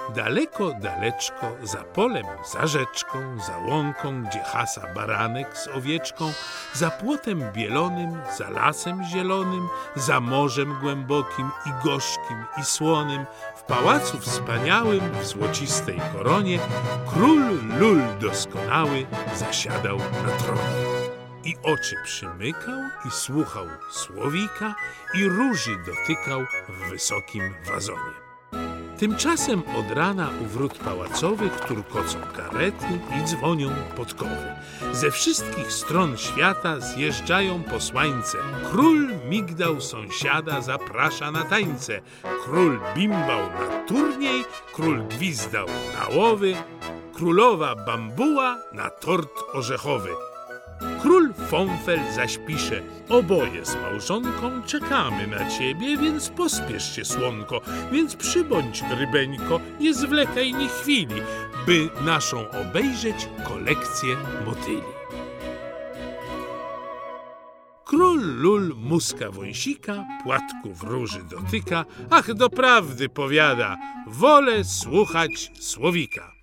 Daleko, daleczko, za polem, za rzeczką, za łąką, gdzie hasa baranek z owieczką, za płotem bielonym, za lasem zielonym, za morzem głębokim i gorzkim i słonym, w pałacu wspaniałym, w złocistej koronie, król Lul doskonały zasiadał na tronie. I oczy przymykał, i słuchał słowika, i róży dotykał w wysokim wazonie. Tymczasem od rana u wrót pałacowych turkocą karety i dzwonią podkowy. Ze wszystkich stron świata zjeżdżają posłańce. Król migdał sąsiada zaprasza na tańce. Król bimbał na turniej, król gwizdał na łowy, królowa bambuła na tort orzechowy. Król Fąfel zaś pisze: oboje z małżonką czekamy na ciebie, więc pospiesz się, słonko, więc przybądź, rybeńko, nie zwlekaj ni chwili, by naszą obejrzeć kolekcję motyli. Król Lul muska wąsika, płatków róży dotyka, ach, doprawdy powiada, wolę słuchać słowika.